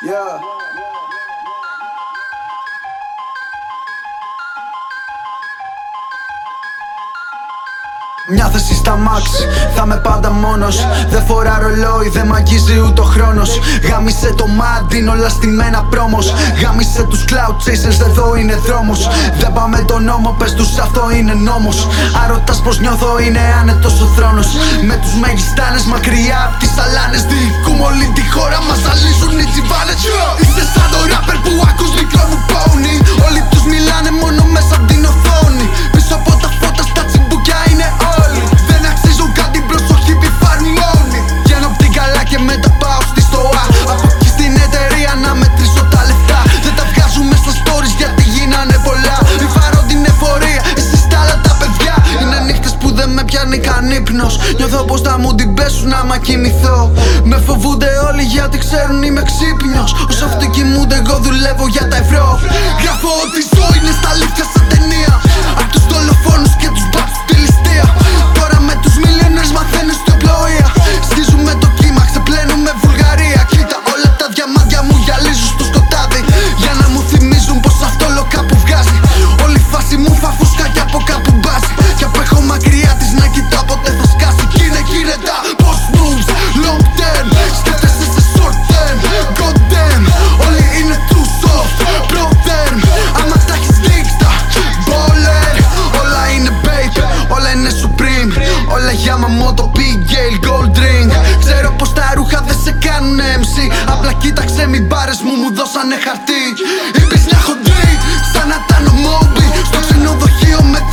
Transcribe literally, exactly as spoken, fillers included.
Yeah. Μια θέση στα μάξ, θα με πάντα μόνος. Δεν φορά ρολόι, δεν μ' αγγίζει ούτε ο χρόνος. Γάμισε το μάτι, όλα στημένα πρόμος. Γάμισε τους cloud chasers, εδώ είναι δρόμος. Δεν πάμε τον νόμο, πες τους αυτό είναι νόμος. Αν ρωτάς πως νιώθω, είναι άνετος ο θρόνος. Με τους μεγιστάνες μακριά απ' τις αλάνες. Διοικούμε όλη τη χώρα, μας ζαλίζουν οι τσιβάνες. Είσαι σαν το rapper που ακούς μικρό μου πόνι. Όλοι τους μιλάνε μόνο μέσα απ' την οθόνη. Πίσω από τα φώτα στα τσιμπούκια είναι όλοι. Δεν αξίζουν κάτι, προσοχή πιφάρουν μόνοι. Βγαίνω απ' την καλά και μετά πάω στη στοά. Από εκεί στην εταιρεία να μετρήσω τα λεφτά. Δεν τα βγάζουμε στα stories γιατί γίνανε πολλά. Μη φάρω την εφορία, εσείς τα άλλα τα παιδιά. Είναι νύχτες που δεν με πιάνει καν ύπνος. Νιώθω πως θα μου την πέσουν άμα κοιμηθώ. Με φοβούνται όλοι γιατί ξέρουν είμαι ξύπνιος. Όσο αυτοί κοιμούνται εγώ δουλεύω για τα ευρώ. Γράφω ότι ζω είναι στα αλήθεια σαν ταινία. Απ' τους δολοφόνους και τους μπάτσους στη ληστεία. Τώρα με τους millionaires μαθαίνεις στο πλοία. Σχίζουμε το κύμα, ξεπλένουμε Βουλγαρία. Κοίτα όλα τα διαμάντια μου γυαλίζουν στο σκοτάδι. Για να μου θυμίζουν πως αυτό όλο κάπου βγάζει. Όλη η φάση μου φαφούσκα κι από κάπου μπάζει. Κι απ' έχω μακριά της να κοιτάω ποτέ θα σκάσει. Κι είναι κι είναι τα post moves, long term. Σκέφτεσαι σε short term, god damn. Όλοι είναι too soft, pro term. Άμα τα έχεις δείξει τα baller. Όλα είναι babe, όλα είναι supreme. Όλα για μαμότο, big gale, gold ring. Ξέρω πως τα ρούχα δεν σε κάνουν εμ σι. Απλά κοίταξε μη μπάρες μου, μου δώσανε χαρτί. Είπες μια χοντρή, σαν να ήταν ο Moby. Στο ξενοδοχείο με